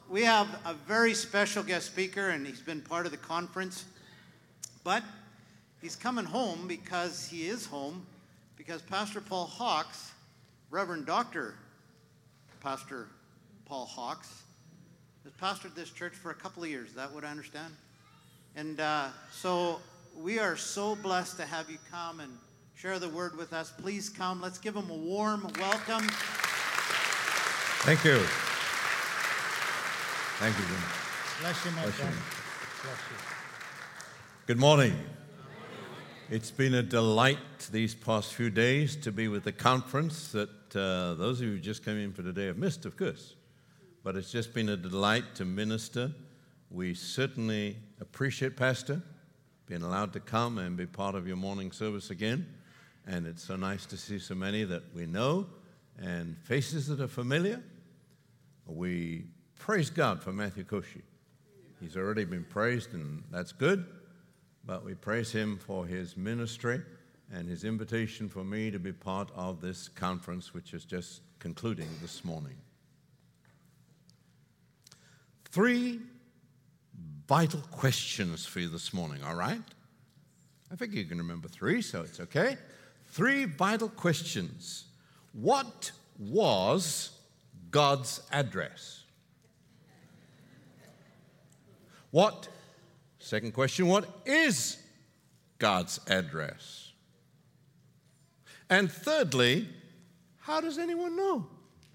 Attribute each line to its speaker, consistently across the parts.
Speaker 1: we have a very special guest speaker, and he's been part of the conference, but he's coming home because he is home, because Pastor Paul Hawks, Reverend Dr. Pastor Paul Hawks, has pastored this church for a couple of years. Is that what I understand? And so we are so blessed to have you come and share the word with us. Please come. Let's give him a warm welcome.
Speaker 2: Thank you. Thank you, Jim.
Speaker 3: Bless you, my friend. Bless you.
Speaker 2: Good morning. It's been a delight these past few days to be with the conference that those of you who just came in for today have missed, of course. But it's just been a delight to minister. We certainly appreciate Pastor being allowed to come and be part of your morning service again. And it's so nice to see so many that we know and faces that are familiar. We praise God for Matthew Koshi. He's already been praised, and that's good. But we praise him for his ministry and his invitation for me to be part of this conference, which is just concluding this morning. 3 vital questions for you this morning, all right? I think you can remember 3, so it's okay. 3 vital questions. What was God's address? Second question, what is God's address? And thirdly, how does anyone know?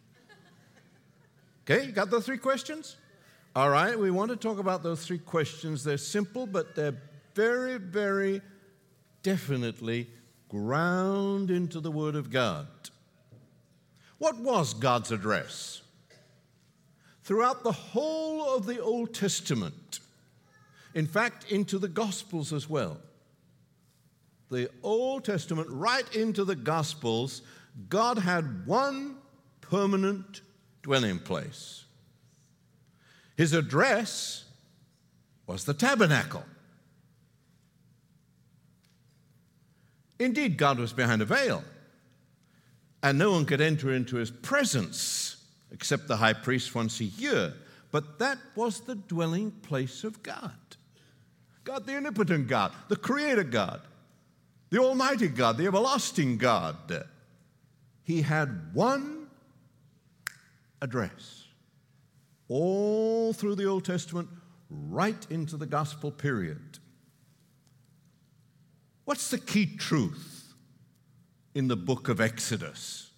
Speaker 2: Okay, you got those 3 questions? All right, we want to talk about those 3 questions. They're simple, but they're very, very definitely ground into the Word of God. What was God's address? Throughout the whole of the Old Testament, in fact, into the Gospels as well, the Old Testament right into the Gospels, God had one permanent dwelling place. His address was the tabernacle. Indeed, God was behind a veil, and no one could enter into his presence except the high priest once a year. But that was the dwelling place of God. God, the omnipotent God, the creator God, the almighty God, the everlasting God. He had one address all through the Old Testament, right into the gospel period. What's the key truth in the book of Exodus?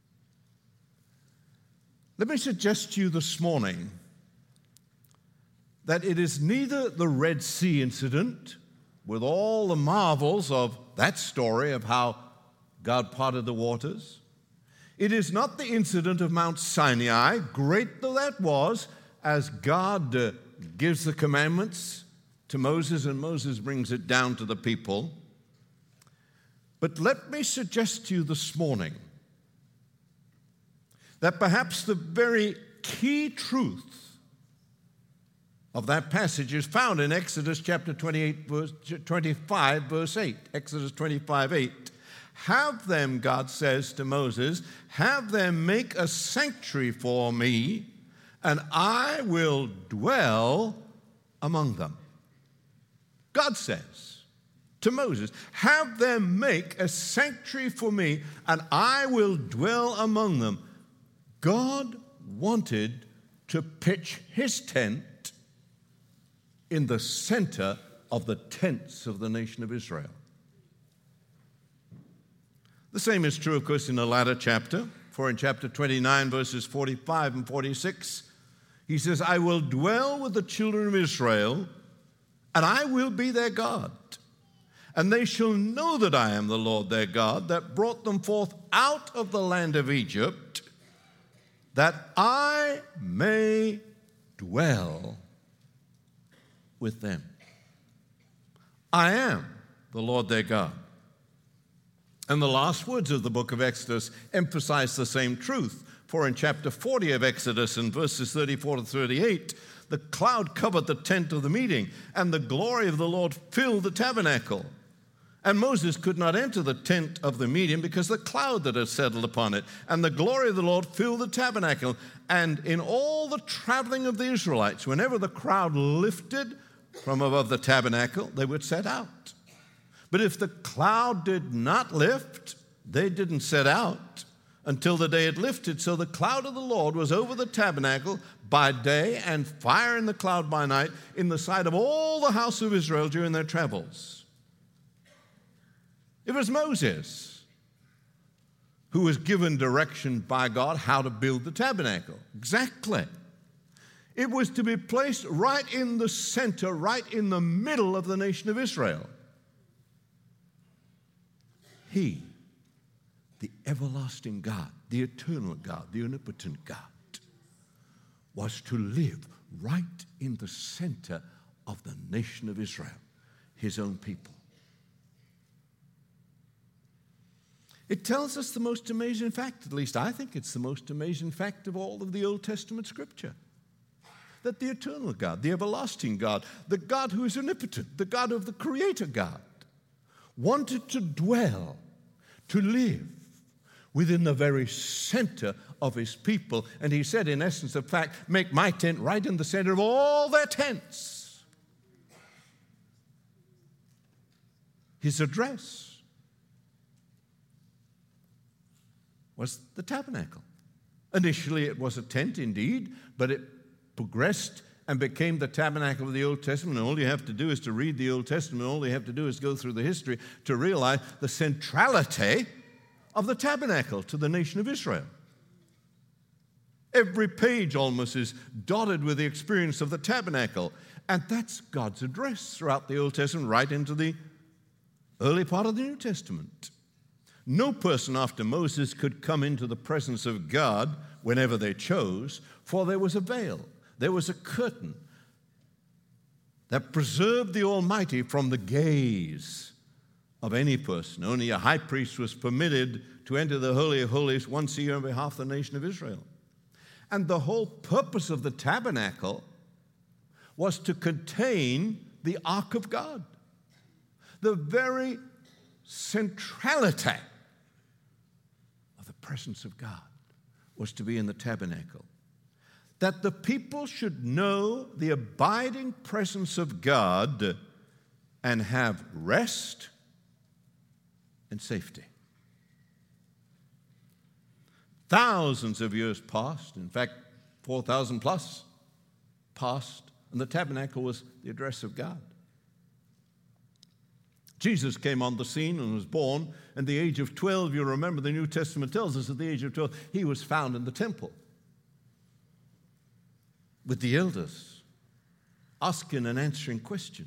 Speaker 2: Let me suggest to you this morning that it is neither the Red Sea incident, with all the marvels of that story of how God parted the waters. It is not the incident of Mount Sinai, great though that was, as God gives the commandments to Moses and Moses brings it down to the people. But let me suggest to you this morning that perhaps the very key truth of that passage is found in Exodus chapter 25, verse 8. Exodus 25, 8. Have them, God says to Moses, have them make a sanctuary for me, and I will dwell among them. God says to Moses, have them make a sanctuary for me, and I will dwell among them. God wanted to pitch his tent in the center of the tents of the nation of Israel. The same is true, of course, in the latter chapter, for in chapter 29, verses 45 and 46, he says, I will dwell with the children of Israel, and I will be their God. And they shall know that I am the Lord their God, that brought them forth out of the land of Egypt, that I may dwell with them. I am the Lord their God. And the last words of the book of Exodus emphasize the same truth. For in chapter 40 of Exodus, in verses 34 to 38, the cloud covered the tent of the meeting, and the glory of the Lord filled the tabernacle. And Moses could not enter the tent of the meeting because the cloud that had settled upon it, and the glory of the Lord filled the tabernacle. And in all the traveling of the Israelites, whenever the crowd lifted from above the tabernacle, they would set out. But if the cloud did not lift, they didn't set out until the day it lifted. So the cloud of the Lord was over the tabernacle by day, and fire in the cloud by night, in the sight of all the house of Israel during their travels. It was Moses who was given direction by God how to build the tabernacle. Exactly. It was to be placed right in the center, right in the middle of the nation of Israel. He, the everlasting God, the eternal God, the omnipotent God, was to live right in the center of the nation of Israel, his own people. It tells us the most amazing fact, at least I think it's the most amazing fact of all of the Old Testament scripture, that the eternal God, the everlasting God, the God who is omnipotent, the God of the Creator God, wanted to dwell, to live within the very center of his people. And he said, in essence, of fact, make my tent right in the center of all their tents. His address was the tabernacle. Initially, it was a tent indeed, but it progressed and became the tabernacle of the Old Testament. And all you have to do is to read the Old Testament. All you have to do is go through the history to realize the centrality of the tabernacle to the nation of Israel. Every page almost is dotted with the experience of the tabernacle. And that's God's address throughout the Old Testament, right into the early part of the New Testament. No person after Moses could come into the presence of God whenever they chose, for there was a veil, there was a curtain that preserved the Almighty from the gaze of any person. Only a high priest was permitted to enter the Holy of Holies once a year on behalf of the nation of Israel. And the whole purpose of the tabernacle was to contain the ark of God. The very centrality of the presence of God was to be in the tabernacle. That the people should know the abiding presence of God and have rest and safety. Thousands of years passed, in fact, 4,000 plus passed, and the tabernacle was the address of God. Jesus came on the scene and was born at the age of 12. You remember the New Testament tells us at the age of 12, he was found in the temple with the elders, asking and answering questions.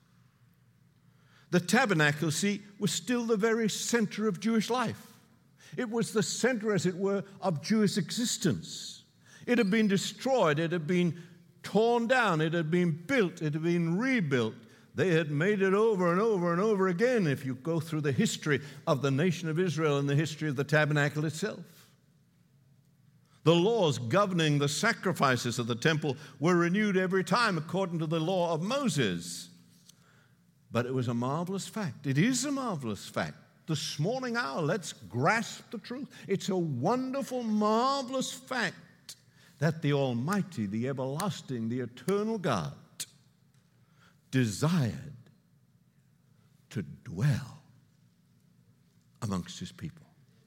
Speaker 2: The tabernacle, see, was still the very center of Jewish life. It was the center, as it were, of Jewish existence. It had been destroyed. It had been torn down. It had been built. It had been rebuilt. They had made it over and over and over again if you go through the history of the nation of Israel and the history of the tabernacle itself. The laws governing the sacrifices of the temple were renewed every time according to the law of Moses. But it was a marvelous fact. It is a marvelous fact. This morning hour, let's grasp the truth. It's a wonderful, marvelous fact that the Almighty, the everlasting, the eternal God desired to dwell amongst his people.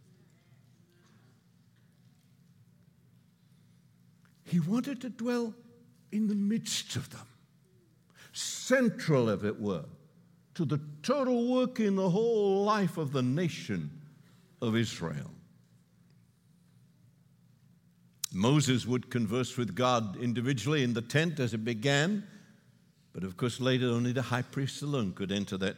Speaker 2: He wanted to dwell in the midst of them, central, if it were, to the total work in the whole life of the nation of Israel. Moses would converse with God individually in the tent as it began, but of course later only the high priest alone could enter that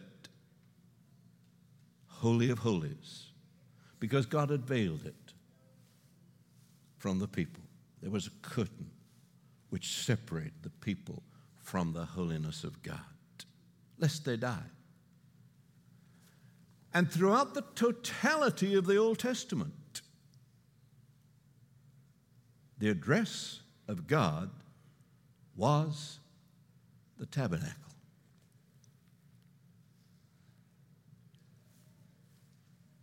Speaker 2: Holy of Holies, because God had veiled it from the people. There was a curtain which separated the people from the holiness of God, lest they die. And throughout the totality of the Old Testament, the address of God was the tabernacle.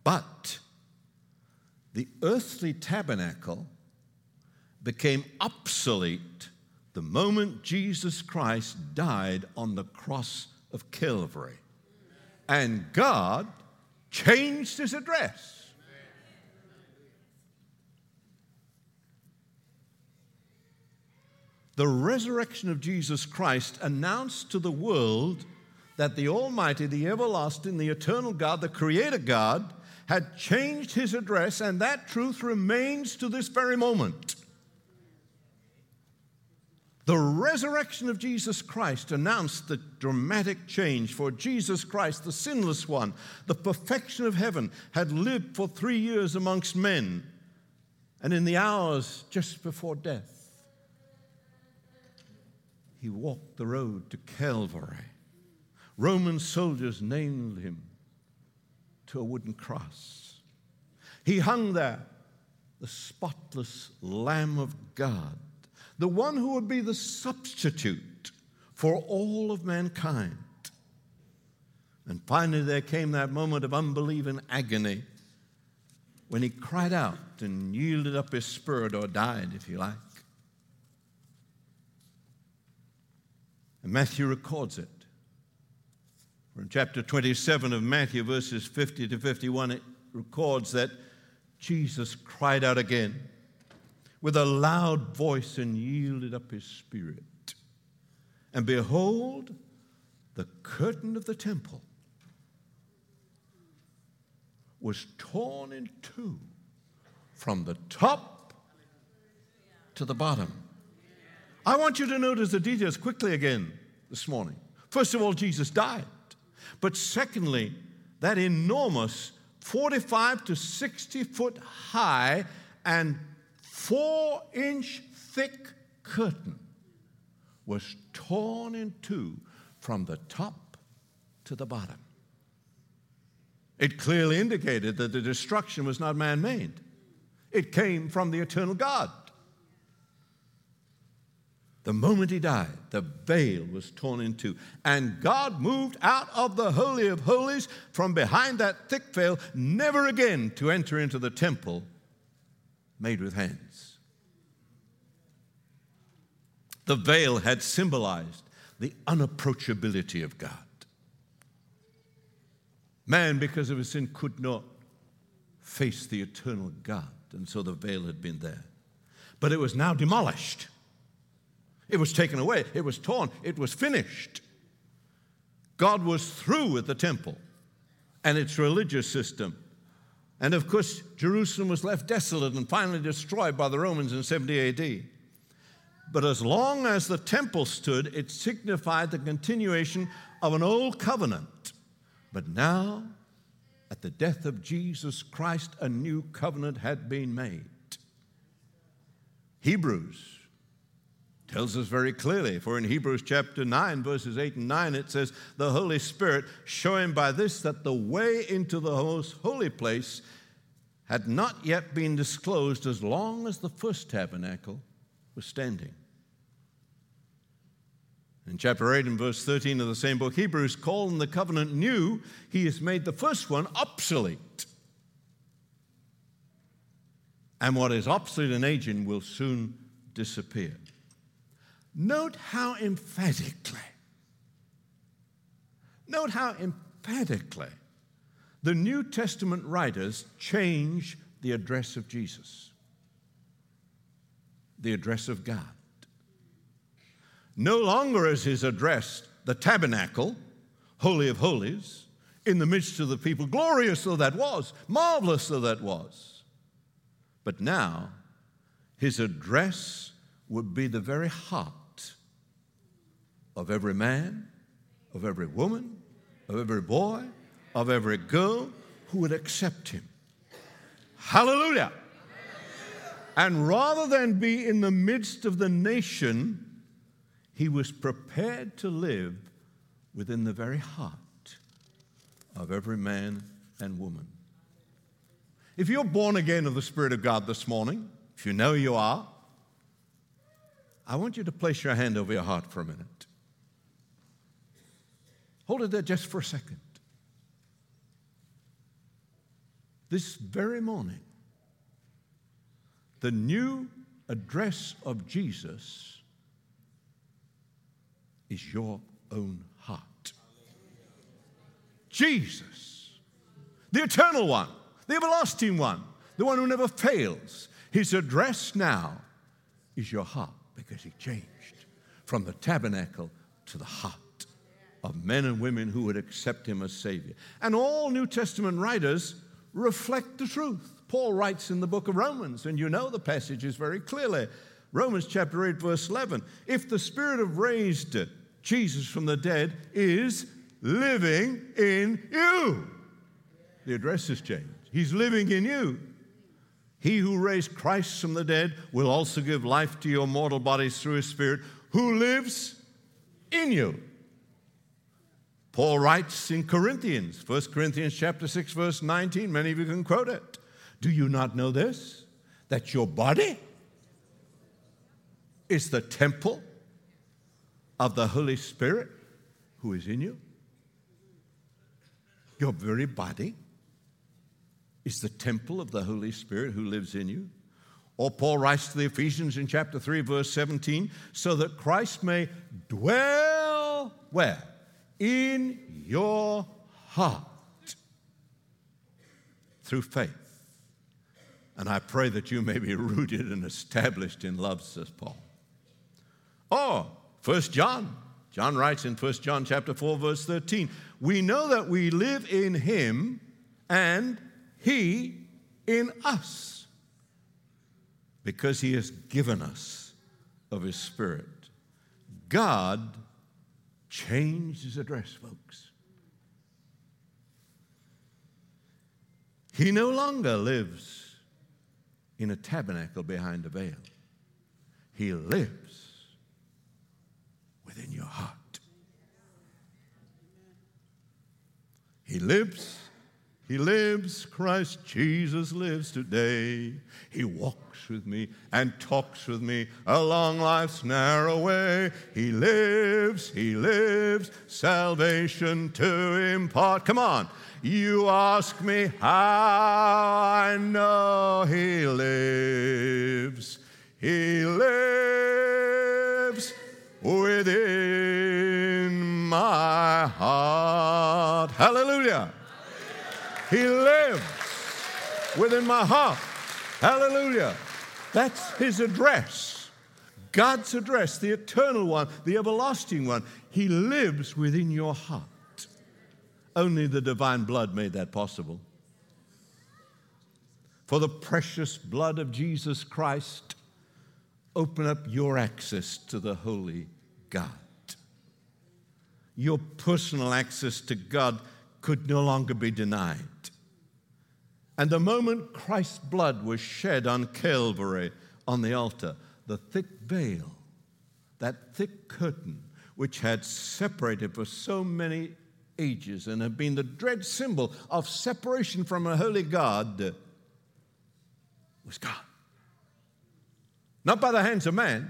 Speaker 2: But the earthly tabernacle became obsolete the moment Jesus Christ died on the cross of Calvary. And God changed his address. The resurrection of Jesus Christ announced to the world that the Almighty, the everlasting, the eternal God, the Creator God, had changed his address, and that truth remains to this very moment. The resurrection of Jesus Christ announced the dramatic change, for Jesus Christ, the sinless one, the perfection of heaven, had lived for 3 years amongst men, and in the hours just before death, he walked the road to Calvary. Roman soldiers nailed him to a wooden cross. He hung there, the spotless Lamb of God, the one who would be the substitute for all of mankind. And finally there came that moment of unbelieving agony when he cried out and yielded up his spirit, or died, if you like. And Matthew records it. In chapter 27 of Matthew, verses 50 to 51, it records that Jesus cried out again with a loud voice and yielded up his spirit. And behold, the curtain of the temple was torn in two from the top to the bottom. I want you to notice the details quickly again this morning. First of all, Jesus died. But secondly, that enormous 45 to 60 foot high and 4-inch thick curtain was torn in two from the top to the bottom. It clearly indicated that the destruction was not man-made. It came from the eternal God. The moment he died, the veil was torn in two, and God moved out of the Holy of Holies from behind that thick veil, never again to enter into the temple made with hands. The veil had symbolized the unapproachability of God. Man, because of his sin, could not face the eternal God, and so the veil had been there. But it was now demolished. It was taken away. It was torn. It was finished. God was through with the temple and its religious system. And of course, Jerusalem was left desolate and finally destroyed by the Romans in 70 A.D. But as long as the temple stood, it signified the continuation of an old covenant. But now, at the death of Jesus Christ, a new covenant had been made. Hebrews tells us very clearly, for in Hebrews chapter 9, verses 8 and 9, it says, the Holy Spirit, showing by this that the way into the most holy place had not yet been disclosed as long as the first tabernacle was standing. In chapter 8 and verse 13 of the same book, Hebrews, calling the covenant new, he has made the first one obsolete. And what is obsolete and aging will soon disappear. Note how emphatically the New Testament writers change the address of Jesus, the address of God. No longer is his address the tabernacle, Holy of Holies, in the midst of the people, glorious though that was, marvelous though that was. But now, his address would be the very heart of every man, of every woman, of every boy, of every girl who would accept him. Hallelujah! And rather than be in the midst of the nation, he was prepared to live within the very heart of every man and woman. If you're born again of the Spirit of God this morning, if you know you are, I want you to place your hand over your heart for a minute. Hold it there just for a second. this very morning, the new address of Jesus is your own heart. Jesus, the eternal one, the everlasting one, the one who never fails. His address now is your heart, because he changed from the tabernacle to the heart of men and women who would accept him as Savior. And all New Testament writers reflect the truth. Paul writes in the book of Romans, and you know the passages very clearly. Romans chapter 8, verse 11. If the Spirit of raised Jesus from the dead is living in you. The address has changed. He's living in you. He who raised Christ from the dead will also give life to your mortal bodies through his Spirit, who lives in you. Paul writes in Corinthians, 1 Corinthians chapter 6, verse 19. Many of you can quote it. Do you not know this? That your body is the temple of the Holy Spirit who is in you? Your very body is the temple of the Holy Spirit who lives in you. Or Paul writes to the Ephesians in chapter 3, verse 17, so that Christ may dwell where? In your heart through faith. And I pray that you may be rooted and established in love, says Paul. Or 1 John. John writes in 1 John chapter 4, verse 13, we know that we live in him and he in us, because he has given us of his Spirit. God changed his address, folks. He no longer lives in a tabernacle behind a veil. He lives within your heart. He lives, Christ Jesus lives today. He walks with me and talks with me along life's narrow way. He lives, salvation to impart. Come on. You ask me how I know he lives. He lives within my heart. Hallelujah. He lives within my heart. Hallelujah. That's his address. God's address, the eternal one, the everlasting one. He lives within your heart. Only the divine blood made that possible. For the precious blood of Jesus Christ open up your access to the holy God. Your personal access to God could no longer be denied. And the moment Christ's blood was shed on Calvary, on the altar, the thick veil, that thick curtain, which had separated for so many ages and had been the dread symbol of separation from a holy God, was gone. Not by the hands of man,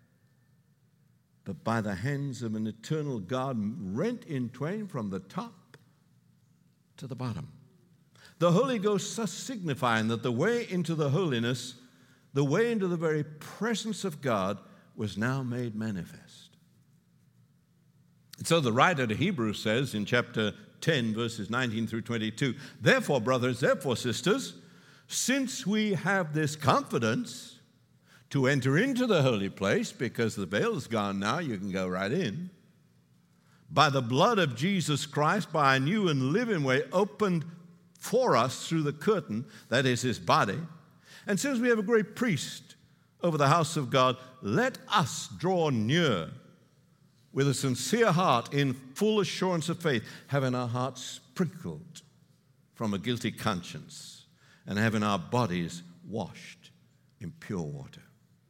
Speaker 2: but by the hands of an eternal God, rent in twain from the top to the bottom. The Holy Ghost thus signifying that the way into the holiness, the way into the very presence of God, was now made manifest. And so the writer to Hebrews says in chapter 10, verses 19 through 22, therefore, brothers, therefore, sisters, since we have this confidence to enter into the holy place, because the veil is gone now, you can go right in, by the blood of Jesus Christ, by a new and living way opened for us through the curtain, that is his body. And since we have a great priest over the house of God, let us draw near with a sincere heart in full assurance of faith, having our hearts sprinkled from a guilty conscience and having our bodies washed in pure water.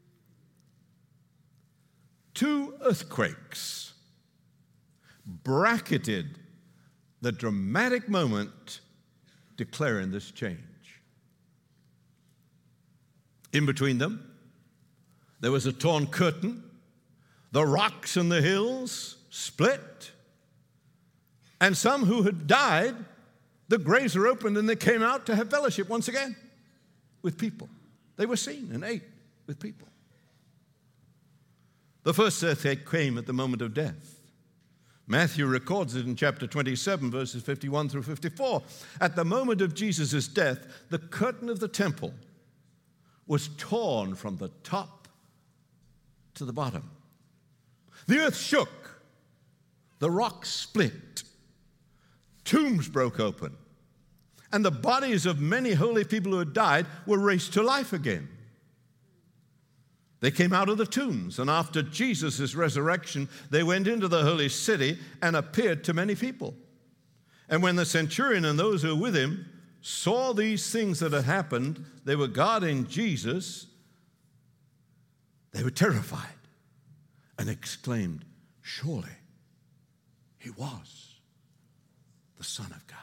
Speaker 2: 2 earthquakes bracketed the dramatic moment declaring this change. In between them, there was a torn curtain. The rocks and the hills split. And some who had died The graves were opened and they came out to have fellowship once again with people. They were seen and ate with people. The first earthquake came at the moment of death. Matthew records it in chapter 27, verses 51 through 54. At the moment of Jesus' death, the curtain of the temple was torn from the top to the bottom. The earth shook. The rocks split. Tombs broke open. And the bodies of many holy people who had died were raised to life again. They came out of the tombs, and after Jesus' resurrection, they went into the holy city and appeared to many people. And when the centurion and those who were with him saw these things that had happened, they were guarding Jesus, they were terrified and exclaimed, "Surely he was the Son of God."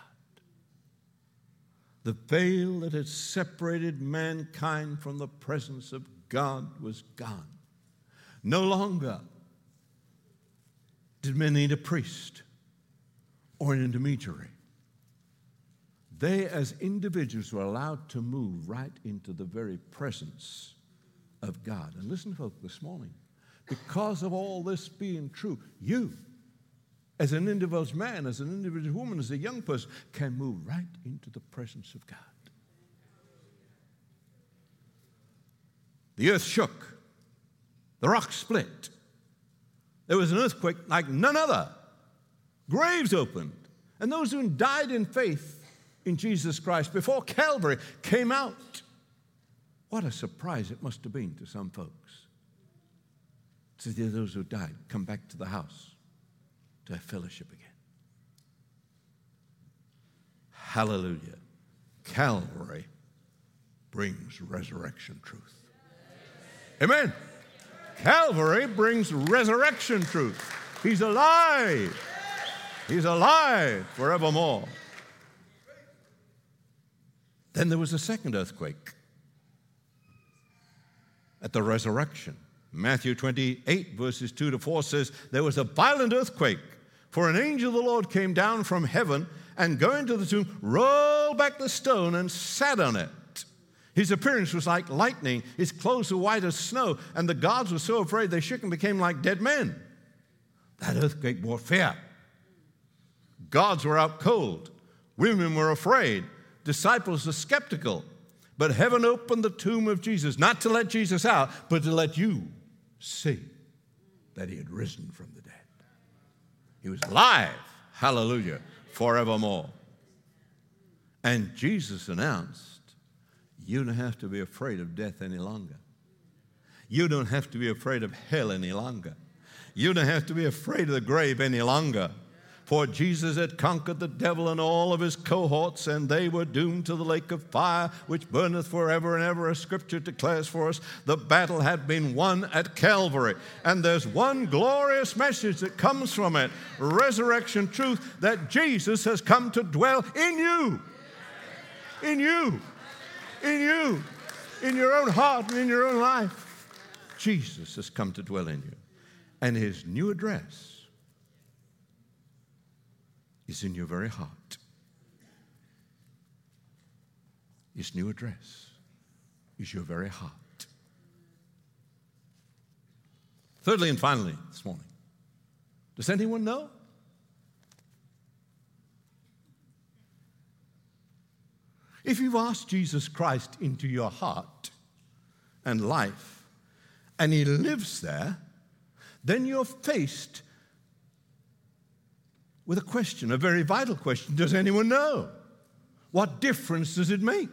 Speaker 2: The veil that had separated mankind from the presence of God was gone. No longer did men need a priest or an intermediary. They, as individuals, were allowed to move right into the very presence of God. And listen, folks, this morning, because of all this being true, you, as an individual man, as an individual woman, as a young person, can move right into the presence of God. The earth shook. The rocks split. There was an earthquake like none other. Graves opened. And those who died in faith in Jesus Christ before Calvary came out. What a surprise it must have been to some folks to see those who died come back to the house to have fellowship again. Hallelujah. Calvary brings resurrection truth. Amen. Calvary brings resurrection truth. He's alive. He's alive forevermore. Then there was a second earthquake at the resurrection. Matthew 28, verses 2 to 4 says, there was a violent earthquake, for an angel of the Lord came down from heaven and going to the tomb, rolled back the stone and sat on it. His appearance was like lightning. His clothes were white as snow, and the guards were so afraid they shook and became like dead men. That earthquake brought fear. Guards were out cold. Women were afraid. Disciples were skeptical. But heaven opened the tomb of Jesus, not to let Jesus out, but to let you see that he had risen from the dead. He was alive, hallelujah, forevermore. And Jesus announced, you don't have to be afraid of death any longer. You don't have to be afraid of hell any longer. You don't have to be afraid of the grave any longer. For Jesus had conquered the devil and all of his cohorts, and they were doomed to the lake of fire, which burneth forever and ever, as Scripture declares for us. The battle had been won at Calvary. And there's one glorious message that comes from it, resurrection truth, that Jesus has come to dwell in you. In you. In you. In your own heart and in your own life. Jesus has come to dwell in you. And his new address is in your very heart. His new address is your very heart. Thirdly and finally this morning, does anyone know? If you've asked Jesus Christ into your heart and life, and he lives there, then you're faced with a question, a very vital question. Does anyone know? What difference does it make?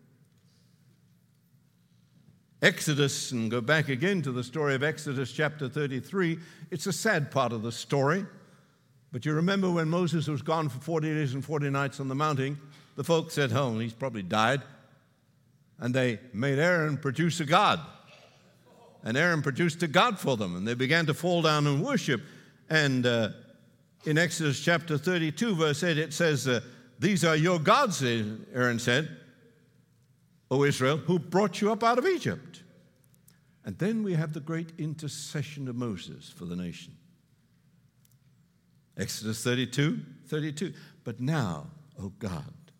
Speaker 2: Exodus, and go back again to the story of Exodus chapter 33. It's a sad part of the story. But you remember when Moses was gone for 40 days and 40 nights on the mountain, the folks said, oh, he's probably died. And they made Aaron produce a god. And Aaron produced a god for them. And they began to fall down and worship. And in Exodus chapter 32, verse 8, it says, these are your gods, Aaron said, O Israel, who brought you up out of Egypt. And then we have the great intercession of Moses for the nation. Exodus 32. But now, O God,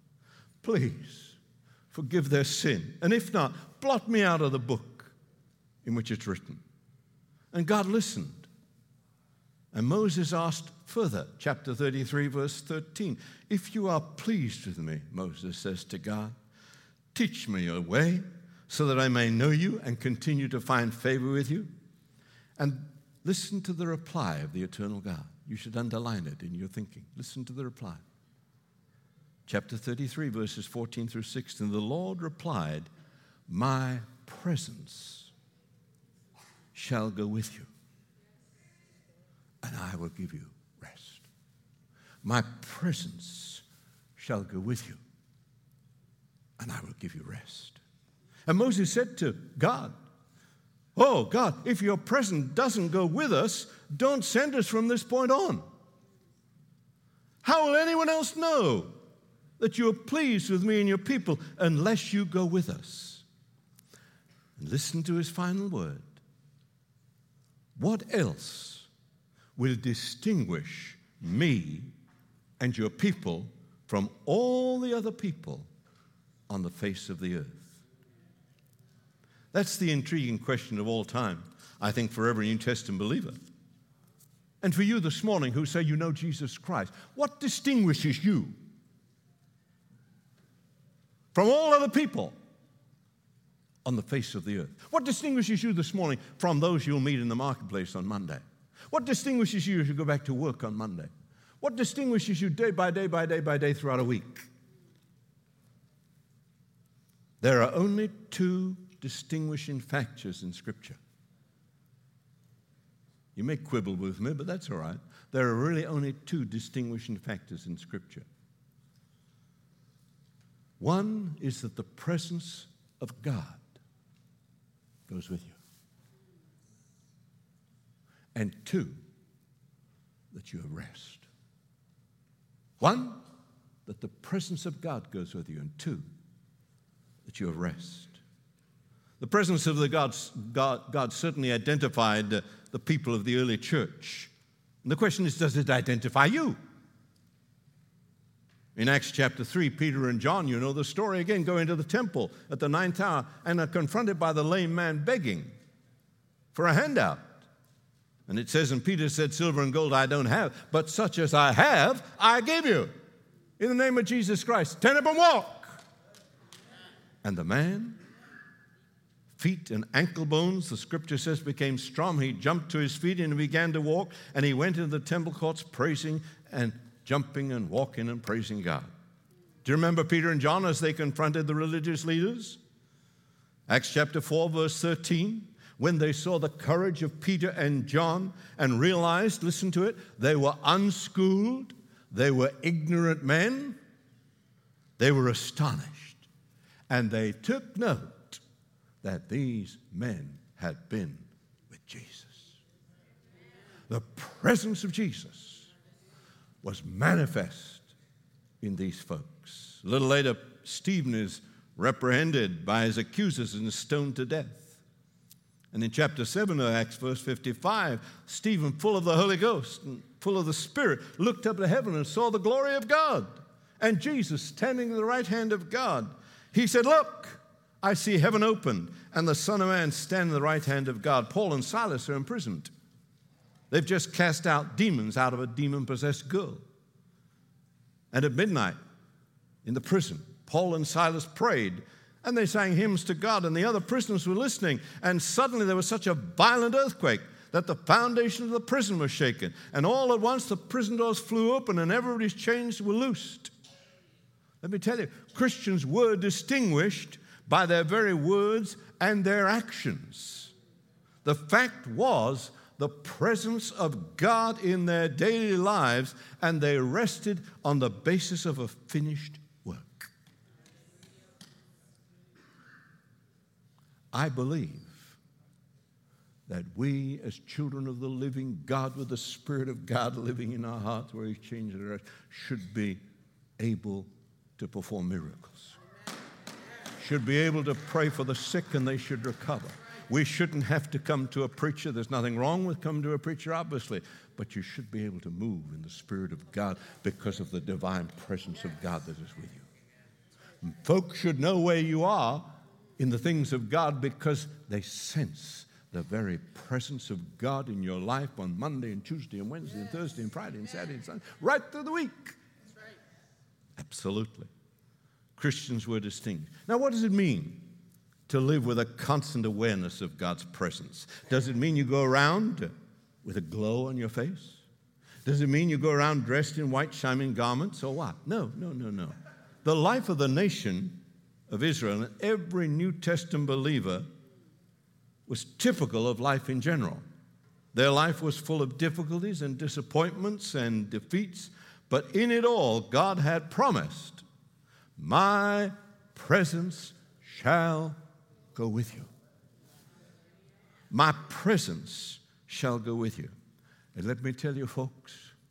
Speaker 2: please forgive their sin. And if not, blot me out of the book in which it's written. And God listened. And Moses asked further, chapter 33, verse 13, if you are pleased with me, Moses says to God, teach me your way so that I may know you and continue to find favor with you. And listen to the reply of the eternal God. You should underline it in your thinking. Listen to the reply. Chapter 33, verses 14 through 16. The Lord replied, my presence shall go with you, and I will give you rest. My presence shall go with you, and I will give you rest. And Moses said to God, oh, God, if your presence doesn't go with us, don't send us from this point on. How will anyone else know that you are pleased with me and your people unless you go with us? And listen to his final word. What else will distinguish me and your people from all the other people on the face of the earth? That's the intriguing question of all time, I think, for every New Testament believer. And for you this morning who say you know Jesus Christ, what distinguishes you from all other people on the face of the earth? What distinguishes you this morning from those you'll meet in the marketplace on Monday? What distinguishes you as you go back to work on Monday? What distinguishes you day by day by day by day throughout a week? There are only two distinguishing factors in Scripture. You may quibble with me, but that's all right. There are really only two distinguishing factors in Scripture. One is that the presence of God goes with you. And two, that you have rest. One, that the presence of God goes with you. And two, that you have rest. The presence of God certainly identified the people of the early church. And the question is, does it identify you? In Acts chapter 3, Peter and John, you know the story again, go into the temple at the ninth hour and are confronted by the lame man begging for a handout. And it says, and Peter said, silver and gold I don't have, but such as I have, I give you. In the name of Jesus Christ, stand up and walk. And the man, feet and ankle bones, the scripture says, became strong. He jumped to his feet and he began to walk, and he went into the temple courts praising and jumping and walking and praising God. Do you remember Peter and John as they confronted the religious leaders? Acts chapter 4, verse 13. When they saw the courage of Peter and John and realized, listen to it, they were unschooled, they were ignorant men, they were astonished. And they took note that these men had been with Jesus. The presence of Jesus was manifest in these folks. A little later, Stephen is reprehended by his accusers and stoned to death. And in chapter 7 of Acts, verse 55, Stephen, full of the Holy Ghost and full of the Spirit, looked up to heaven and saw the glory of God and Jesus standing at the right hand of God. He said, look, I see heaven opened and the Son of Man standing at the right hand of God. Paul and Silas are imprisoned. They've just cast out demons out of a demon-possessed girl. And at midnight, in the prison, Paul and Silas prayed, and they sang hymns to God, and the other prisoners were listening. And suddenly there was such a violent earthquake that the foundation of the prison was shaken. And all at once the prison doors flew open and everybody's chains were loosed. Let me tell you, Christians were distinguished by their very words and their actions. The fact was the presence of God in their daily lives, and they rested on the basis of a finished work. I believe that we as children of the living God, with the Spirit of God living in our hearts where He's changed our hearts, should be able to perform miracles. Should be able to pray for the sick and they should recover. We shouldn't have to come to a preacher. There's nothing wrong with coming to a preacher, obviously, but you should be able to move in the Spirit of God because of the divine presence of God that is with you. Folks should know where you are in the things of God because they sense the very presence of God in your life on Monday and Tuesday and Wednesday and Thursday and Friday and Saturday and Sunday, right through the week. That's right. Absolutely. Christians were distinct. Now, what does it mean to live with a constant awareness of God's presence? Does it mean you go around with a glow on your face? Does it mean you go around dressed in white shining garments or what? No. The life of the nation of Israel and every New Testament believer was typical of life in general. Their life was full of difficulties and disappointments and defeats, but in it all, God had promised, "My presence shall go with you." My presence shall go with you. And let me tell you, folks,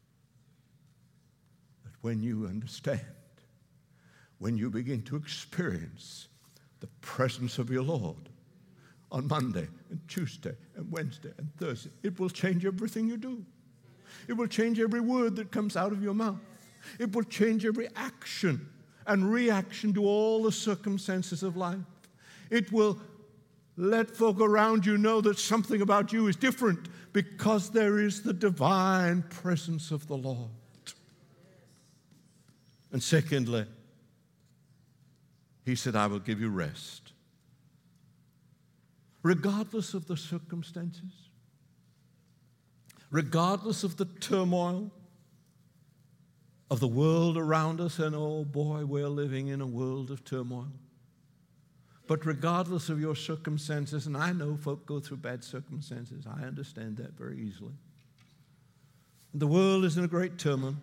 Speaker 2: that when you understand, when you begin to experience the presence of your Lord on Monday and Tuesday and Wednesday and Thursday, it will change everything you do. It will change every word that comes out of your mouth. It will change every action and reaction to all the circumstances of life. It will let folk around you know that something about you is different because there is the divine presence of the Lord. And secondly, he said, "I will give you rest." Regardless of the circumstances, regardless of the turmoil of the world around us, and oh boy, we're living in a world of turmoil. But regardless of your circumstances, and I know folk go through bad circumstances, I understand that very easily. The world is in a great turmoil.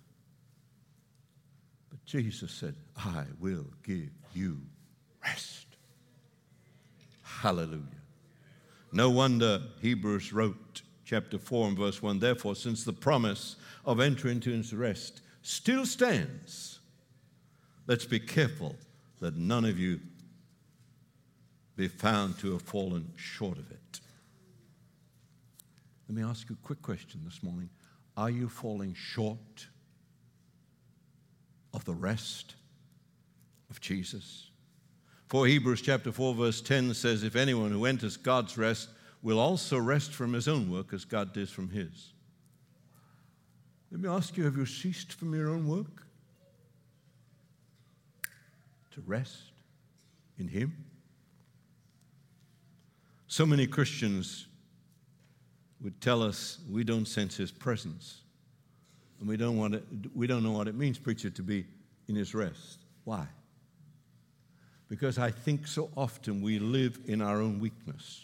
Speaker 2: But Jesus said, "I will give you rest." Hallelujah. No wonder Hebrews wrote, chapter 4 and verse 1, "Therefore, since the promise of entering into his rest still stands, let's be careful that none of you be found to have fallen short of it." Let me ask you a quick question this morning. Are you falling short of the rest of Jesus? For Hebrews chapter 4 verse 10 says, "If anyone who enters God's rest will also rest from his own work as God does from his." Let me ask you, have you ceased from your own work to rest in him? So many Christians would tell us we don't sense his presence. And we don't know what it means, preacher, to be in his rest. Why? Because I think so often we live in our own weakness.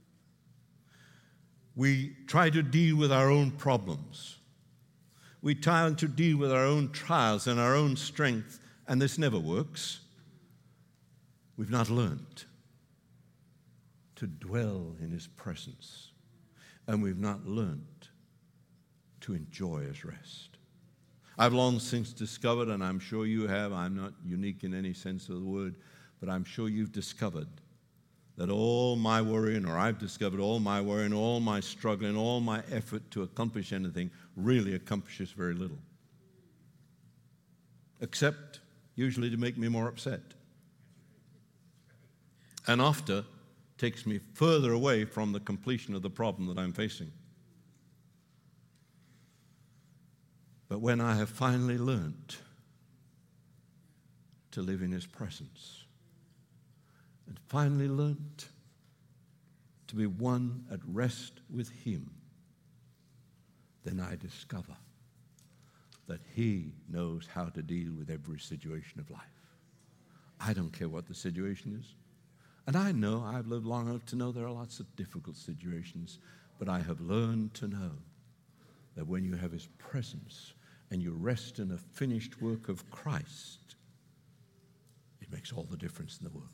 Speaker 2: We try to deal with our own problems. We try to deal with our own trials and our own strength, and this never works. We've not learned to dwell in his presence, and we've not learned to enjoy his rest. I've long since discovered, and I'm sure you have, I'm not unique in any sense of the word, but I'm sure you've discovered that all my worrying, or I've discovered all my worrying, all my struggling, all my effort to accomplish anything really accomplishes very little. Except usually to make me more upset. And often takes me further away from the completion of the problem that I'm facing. But when I have finally learned to live in his presence, and finally learned to be one at rest with him, then I discover that he knows how to deal with every situation of life. I don't care what the situation is. And I know, I've lived long enough to know there are lots of difficult situations, but I have learned to know that when you have his presence and you rest in the finished work of Christ, it makes all the difference in the world.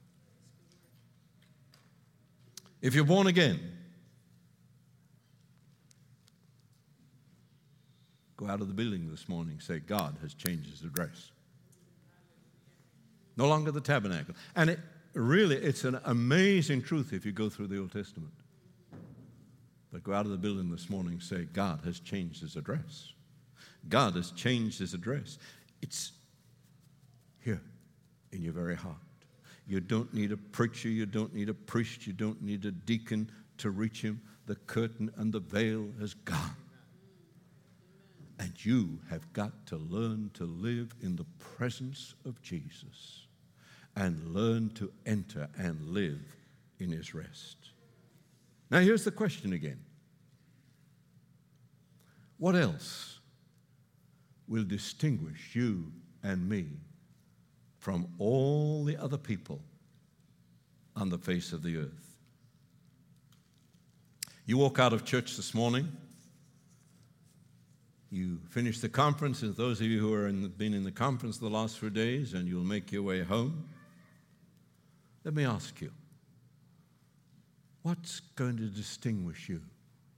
Speaker 2: If you're born again, go out of the building this morning, say, God has changed his address. No longer the tabernacle. And it's an amazing truth if you go through the Old Testament. But go out of the building this morning and say, God has changed his address. God has changed his address. It's here. in your very heart. You don't need a preacher, you don't need a priest, you don't need a deacon to reach him. The curtain and the veil has gone. And you have got to learn to live in the presence of Jesus and learn to enter and live in his rest. Now here's the question again. What else will distinguish you and me from all the other people on the face of the earth? You walk out of church this morning, you finish the conference, and those of you who have been in the conference the last few days, and you'll make your way home. Let me ask you, what's going to distinguish you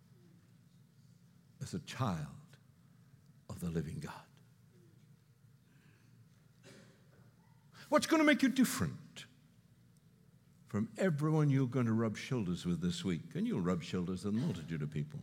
Speaker 2: as a child of the living God? What's going to make you different from everyone you're going to rub shoulders with this week? And you'll rub shoulders with a multitude of people.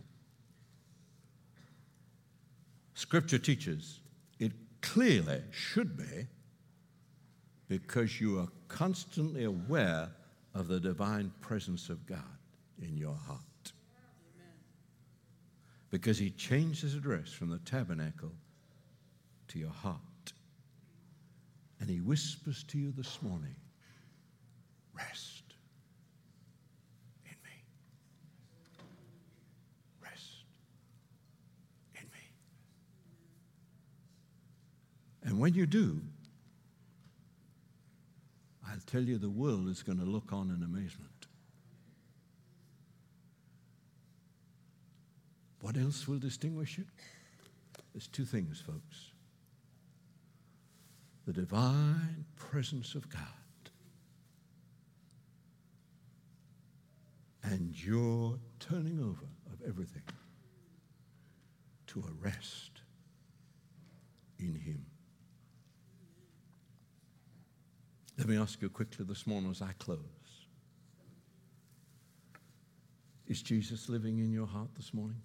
Speaker 2: Scripture teaches it clearly should be, because you are constantly aware of the divine presence of God in your heart. Amen. Because he changed his address from the tabernacle to your heart. And he whispers to you this morning, rest in me. Rest in me. And when you do, I'll tell you, the world is going to look on in amazement. What else will distinguish you? There's two things, folks. The divine presence of God and your turning over of everything to a rest in him. Let me ask you quickly this morning as I close. Is Jesus living in your heart this morning?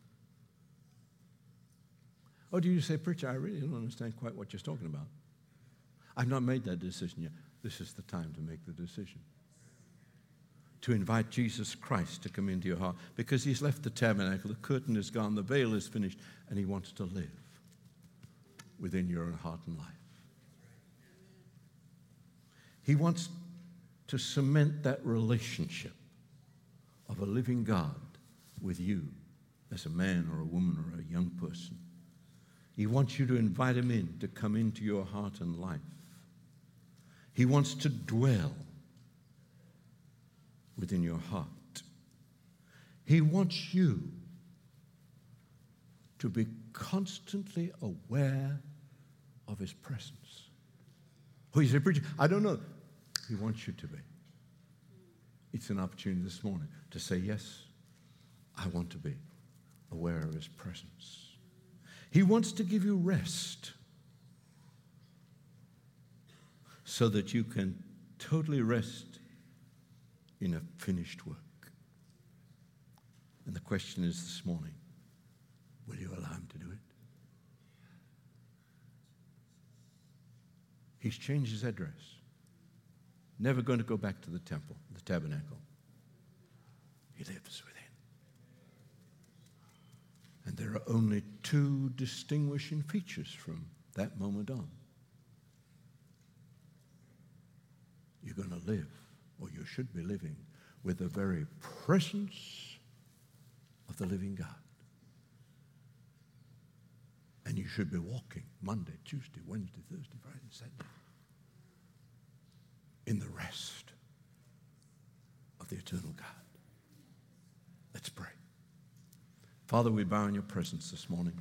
Speaker 2: Or do you say, preacher, I really don't understand quite what you're talking about. I've not made that decision yet. This is the time to make the decision. To invite Jesus Christ to come into your heart, because he's left the tabernacle, the curtain is gone, the veil is finished, and he wants to live within your own heart and life. He wants to cement that relationship of a living God with you as a man or a woman or a young person. He wants you to invite him in to come into your heart and life. He wants to dwell within your heart. He wants you to be constantly aware of his presence. Oh, you say, preacher, I don't know. He wants you to be. It's an opportunity this morning to say, yes, I want to be aware of his presence. He wants to give you rest so that you can totally rest in a finished work. And the question is this morning, will you allow him to do it? He's changed his address. Never going to go back to the temple, the tabernacle. He lives within. And there are only two distinguishing features from that moment on. You're going to live, or you should be living, with the very presence of the living God. And you should be walking Monday, Tuesday, Wednesday, Thursday, Friday, Saturday in the rest of the eternal God. Let's pray. Father, we bow in your presence this morning.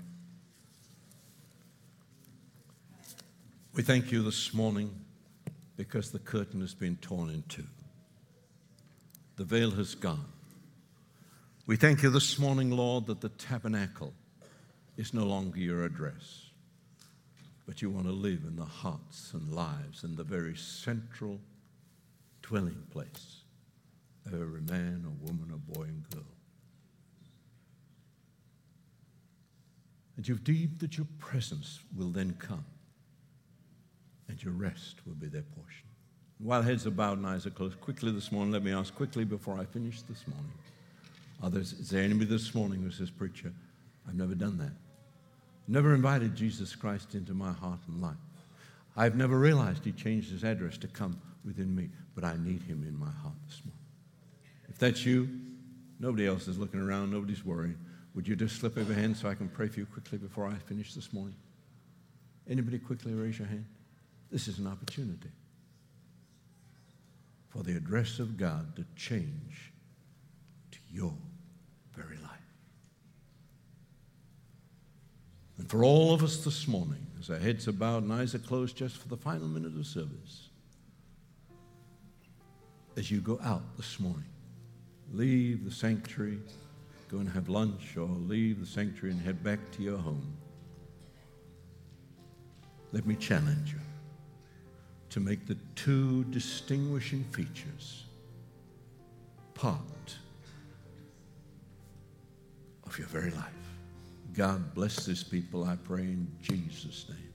Speaker 2: We thank you this morning because the curtain has been torn in two. The veil has gone. We thank you this morning, Lord, that the tabernacle is no longer your address, but you want to live in the hearts and lives and the very central dwelling place of every man or woman or boy and girl. And you've deemed that your presence will then come and your rest will be their portion. While heads are bowed and eyes are closed, quickly this morning, let me ask quickly before I finish this morning. Is there anybody this morning who says, preacher, I've never done that. Never invited Jesus Christ into my heart and life. I've never realized he changed his address to come within me, but I need him in my heart this morning. If that's you, nobody else is looking around, nobody's worrying. Would you just slip up your hand so I can pray for you quickly before I finish this morning? Anybody quickly raise your hand? This is an opportunity for the address of God to change to your very life. And for all of us this morning, as our heads are bowed and eyes are closed just for the final minute of service, as you go out this morning, leave the sanctuary, go and have lunch, or leave the sanctuary and head back to your home, let me challenge you to make the two distinguishing features part of your very life. God bless this people, I pray in Jesus' name.